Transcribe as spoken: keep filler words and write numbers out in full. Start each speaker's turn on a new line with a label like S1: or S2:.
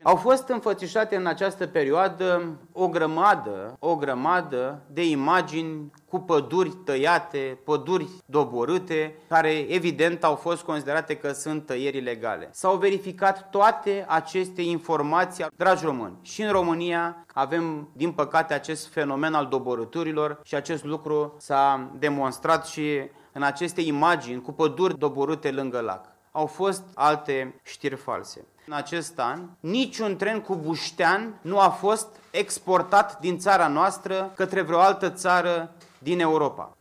S1: Au fost înfățișate în această perioadă o grămadă, o grămadă de imagini cu păduri tăiate, păduri doborâte, care evident au fost considerate că sunt tăieri ilegale. S-au verificat toate aceste informații, dragi români, și în România avem, din păcate, acest fenomen al doborâturilor și acest lucru s-a demonstrat și în aceste imagini cu păduri doborâte lângă lac. Au fost alte știri false. În acest an, niciun tren cu buștean nu a fost exportat din țara noastră către vreo altă țară din Europa.